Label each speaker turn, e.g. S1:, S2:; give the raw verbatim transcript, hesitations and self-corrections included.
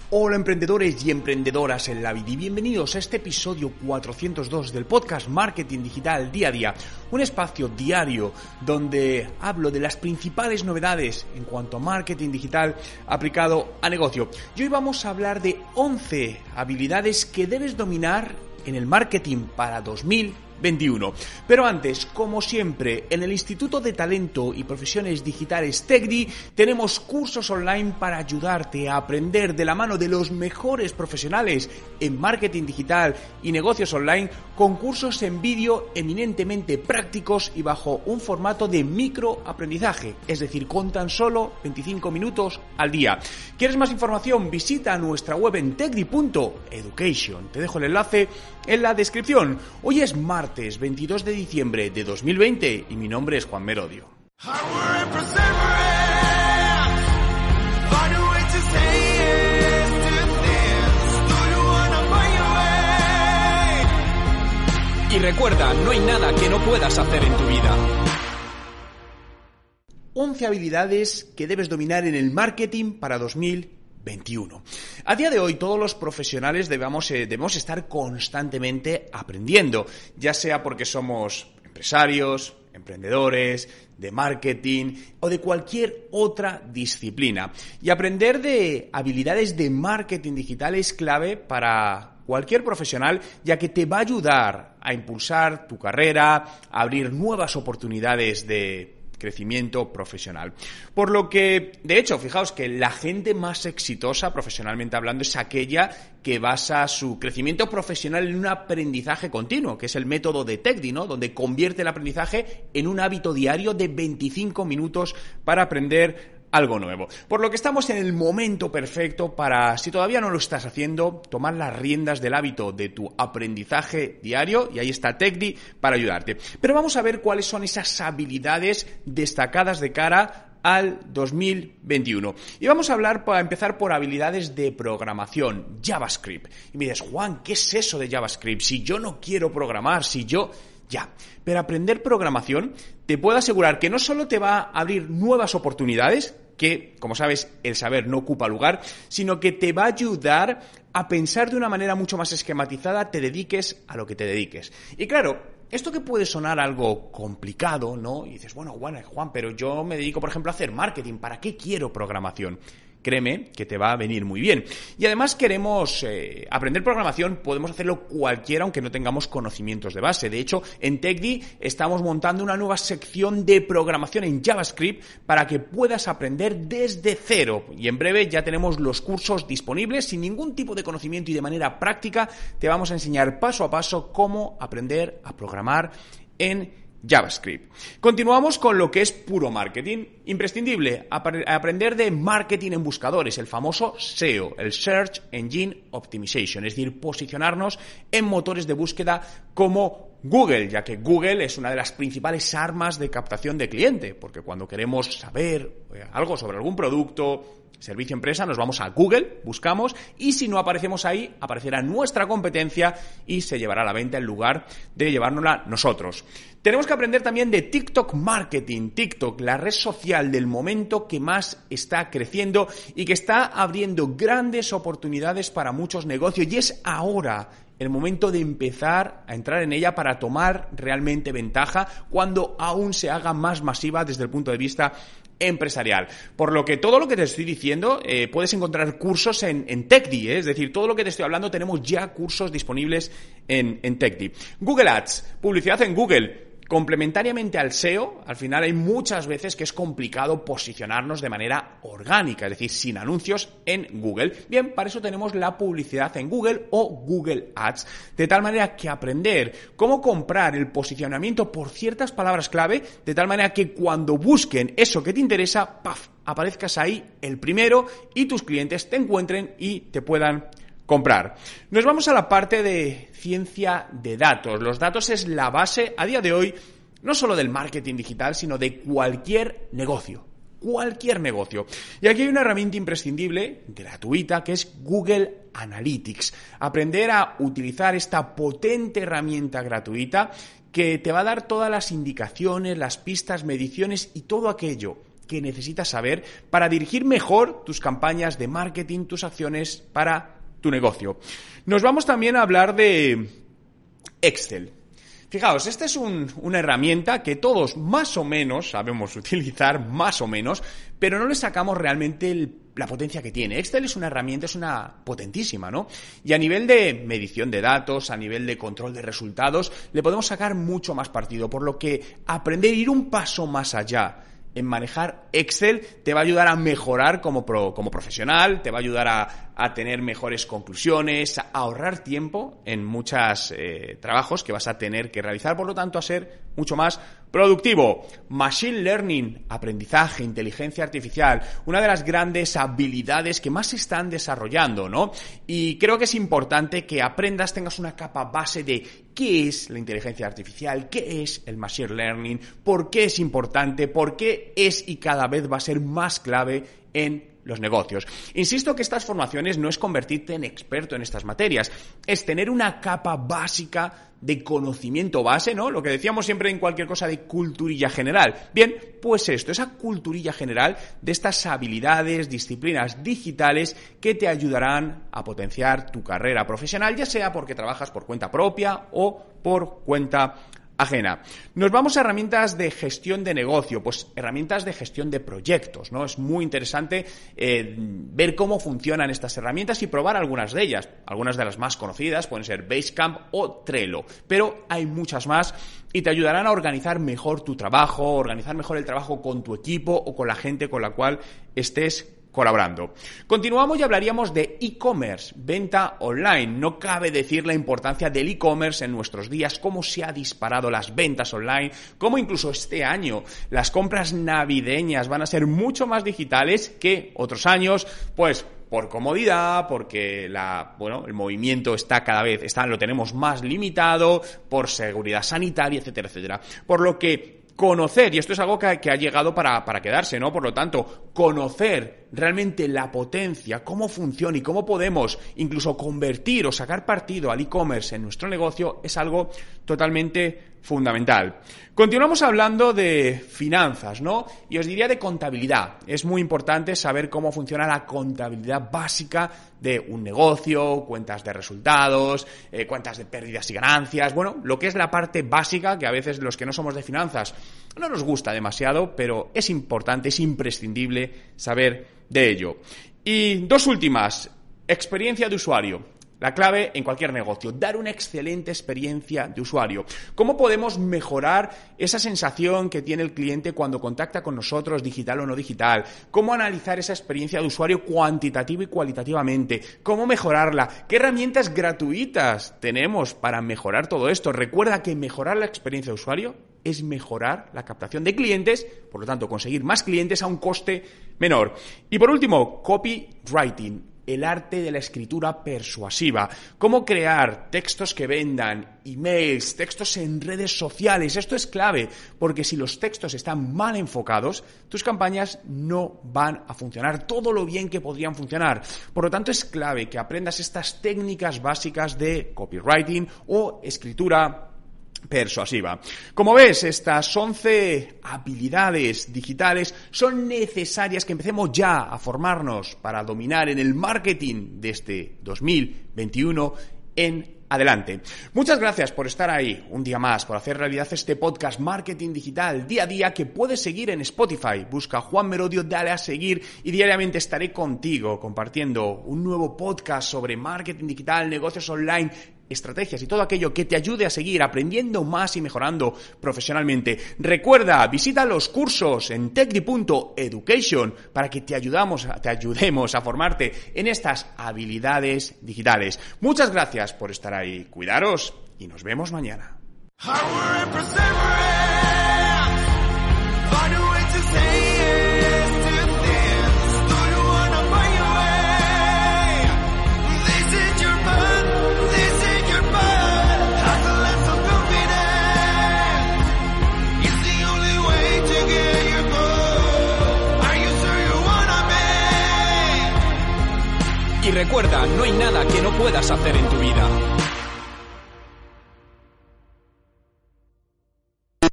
S1: Hola emprendedores y emprendedoras en la vida y bienvenidos a este episodio cuatrocientos dos del podcast Marketing Digital Día a Día, un espacio diario donde hablo de las principales novedades en cuanto a marketing digital aplicado a negocio. Y hoy vamos a hablar de once habilidades que debes dominar en el marketing para dos mil veintiuno. Pero antes, como siempre, en el Instituto de Talento y Profesiones Digitales TechDi tenemos cursos online para ayudarte a aprender de la mano de los mejores profesionales en marketing digital y negocios online, con cursos en vídeo eminentemente prácticos y bajo un formato de microaprendizaje, es decir, con tan solo veinticinco minutos al día. ¿Quieres más información? Visita nuestra web en techdi punto education. Te dejo el enlace en la descripción. Hoy es martes veintidós de diciembre de dos mil veinte y mi nombre es Juan Merodio. Y recuerda, no hay nada que no puedas hacer en tu vida. once habilidades que debes dominar en el marketing para dos mil veintiuno. A día de hoy todos los profesionales debemos, eh, debemos estar constantemente aprendiendo, ya sea porque somos empresarios, emprendedores, de marketing o de cualquier otra disciplina. Y aprender de habilidades de marketing digital es clave para cualquier profesional, ya que te va a ayudar a impulsar tu carrera, a abrir nuevas oportunidades de crecimiento profesional. Por lo que, de hecho, fijaos que la gente más exitosa, profesionalmente hablando, es aquella que basa su crecimiento profesional en un aprendizaje continuo, que es el método de TechDi, ¿no? Donde convierte el aprendizaje en un hábito diario de veinticinco minutos para aprender algo nuevo. Por lo que estamos en el momento perfecto para, si todavía no lo estás haciendo, tomar las riendas del hábito de tu aprendizaje diario, y ahí está TechDi para ayudarte. Pero vamos a ver cuáles son esas habilidades destacadas de cara al dos mil veintiuno. Y vamos a hablar, para empezar, por habilidades de programación, JavaScript. Y me dices, Juan, ¿qué es eso de JavaScript? Si yo no quiero programar, si yo... Ya, pero aprender programación te puedo asegurar que no solo te va a abrir nuevas oportunidades, que, como sabes, el saber no ocupa lugar, sino que te va a ayudar a pensar de una manera mucho más esquematizada, te dediques a lo que te dediques. Y claro, esto que puede sonar algo complicado, ¿no? Y dices, bueno, Juan, Juan, pero yo me dedico, por ejemplo, a hacer marketing, ¿para qué quiero programación? Créeme que te va a venir muy bien. Y además queremos eh, aprender programación, podemos hacerlo cualquiera aunque no tengamos conocimientos de base. De hecho, en TechDi estamos montando una nueva sección de programación en JavaScript para que puedas aprender desde cero. Y en breve ya tenemos los cursos disponibles sin ningún tipo de conocimiento y de manera práctica. Te vamos a enseñar paso a paso cómo aprender a programar en JavaScript. Continuamos con lo que es puro marketing. Imprescindible, ap- aprender de marketing en buscadores, el famoso S E O, el Search Engine Optimization, es decir, posicionarnos en motores de búsqueda como Google, ya que Google es una de las principales armas de captación de cliente, porque cuando queremos saber eh, algo sobre algún producto, servicio, empresa, nos vamos a Google, buscamos, y si no aparecemos ahí, aparecerá nuestra competencia y se llevará a la venta en lugar de llevárnosla nosotros. Tenemos que aprender también de TikTok Marketing. TikTok, la red social del momento que más está creciendo y que está abriendo grandes oportunidades para muchos negocios, y es ahora el momento de empezar a entrar en ella para tomar realmente ventaja cuando aún se haga más masiva desde el punto de vista empresarial. Por lo que todo lo que te estoy diciendo eh, puedes encontrar cursos en, en TechDi, ¿eh? Es decir, todo lo que te estoy hablando tenemos ya cursos disponibles en, en TechDi. Google Ads, publicidad en Google. Complementariamente al S E O, al final hay muchas veces que es complicado posicionarnos de manera orgánica, es decir, sin anuncios en Google. Bien, para eso tenemos la publicidad en Google o Google Ads, de tal manera que aprender cómo comprar el posicionamiento por ciertas palabras clave, de tal manera que cuando busquen eso que te interesa, ¡paf!, aparezcas ahí el primero y tus clientes te encuentren y te puedan comprar. Nos vamos a la parte de ciencia de datos. Los datos es la base a día de hoy no solo del marketing digital, sino de cualquier negocio. Cualquier negocio. Y aquí hay una herramienta imprescindible, gratuita, que es Google Analytics. Aprender a utilizar esta potente herramienta gratuita que te va a dar todas las indicaciones, las pistas, mediciones y todo aquello que necesitas saber para dirigir mejor tus campañas de marketing, tus acciones para tu negocio. Nos vamos también a hablar de Excel. Fijaos, esta es un, una herramienta que todos más o menos sabemos utilizar, más o menos, pero no le sacamos realmente el, la potencia que tiene. Excel es una herramienta, es una potentísima, ¿no? Y a nivel de medición de datos, a nivel de control de resultados, le podemos sacar mucho más partido, por lo que aprender a ir un paso más allá en manejar Excel te va a ayudar a mejorar como, pro, como profesional, te va a ayudar a, a tener mejores conclusiones, a ahorrar tiempo en muchos eh, trabajos que vas a tener que realizar, por lo tanto a ser mucho más productivo. Machine Learning, aprendizaje, inteligencia artificial, una de las grandes habilidades que más se están desarrollando, ¿no? Y creo que es importante que aprendas, tengas una capa base de qué es la inteligencia artificial, qué es el Machine Learning, por qué es importante, por qué es y cada vez va a ser más clave en los negocios. Insisto que estas formaciones no es convertirte en experto en estas materias, es tener una capa básica de conocimiento base, ¿no? Lo que decíamos siempre en cualquier cosa de culturilla general. Bien, pues esto, esa culturilla general de estas habilidades, disciplinas digitales que te ayudarán a potenciar tu carrera profesional, ya sea porque trabajas por cuenta propia o por cuenta ajena. Nos vamos a herramientas de gestión de negocio, pues herramientas de gestión de proyectos, ¿no? Es muy interesante eh, ver cómo funcionan estas herramientas y probar algunas de ellas. Algunas de las más conocidas pueden ser Basecamp o Trello, pero hay muchas más y te ayudarán a organizar mejor tu trabajo, organizar mejor el trabajo con tu equipo o con la gente con la cual estés colaborando. Continuamos y hablaríamos de e-commerce, venta online. No cabe decir la importancia del e-commerce en nuestros días, cómo se ha disparado las ventas online, cómo incluso este año las compras navideñas van a ser mucho más digitales que otros años, pues por comodidad, porque la, bueno, el movimiento está cada vez, está, lo tenemos más limitado, por seguridad sanitaria, etcétera, etcétera. Por lo que conocer, y esto es algo que, que ha llegado para, para quedarse, ¿no? Por lo tanto, conocer realmente la potencia, cómo funciona y cómo podemos incluso convertir o sacar partido al e-commerce en nuestro negocio es algo totalmente fundamental. Continuamos hablando de finanzas, ¿no? Y os diría de contabilidad. Es muy importante saber cómo funciona la contabilidad básica de un negocio, cuentas de resultados, eh, cuentas de pérdidas y ganancias, bueno, lo que es la parte básica que a veces los que no somos de finanzas no nos gusta demasiado, pero es importante, es imprescindible saber de ello. Y dos últimas, experiencia de usuario. La clave en cualquier negocio, dar una excelente experiencia de usuario. ¿Cómo podemos mejorar esa sensación que tiene el cliente cuando contacta con nosotros, digital o no digital? ¿Cómo analizar esa experiencia de usuario cuantitativa y cualitativamente? ¿Cómo mejorarla? ¿Qué herramientas gratuitas tenemos para mejorar todo esto? Recuerda que mejorar la experiencia de usuario es mejorar la captación de clientes, por lo tanto conseguir más clientes a un coste menor. Y por último, copywriting. El arte de la escritura persuasiva. Cómo crear textos que vendan, emails, textos en redes sociales. Esto es clave, porque si los textos están mal enfocados, tus campañas no van a funcionar todo lo bien que podrían funcionar. Por lo tanto, es clave que aprendas estas técnicas básicas de copywriting o escritura persuasiva. Como ves, estas once habilidades digitales son necesarias que empecemos ya a formarnos para dominar en el marketing de este dos mil veintiuno en adelante. Muchas gracias por estar ahí un día más, por hacer realidad este podcast Marketing Digital día a día que puedes seguir en Spotify. Busca Juan Merodio, dale a seguir y diariamente estaré contigo compartiendo un nuevo podcast sobre marketing digital, negocios online, estrategias y todo aquello que te ayude a seguir aprendiendo más y mejorando profesionalmente. Recuerda, visita los cursos en techdi punto education para que te ayudamos, te ayudemos a formarte en estas habilidades digitales. Muchas gracias por estar ahí. Cuidaros y nos vemos mañana. Y recuerda, no hay nada que no puedas hacer en tu vida.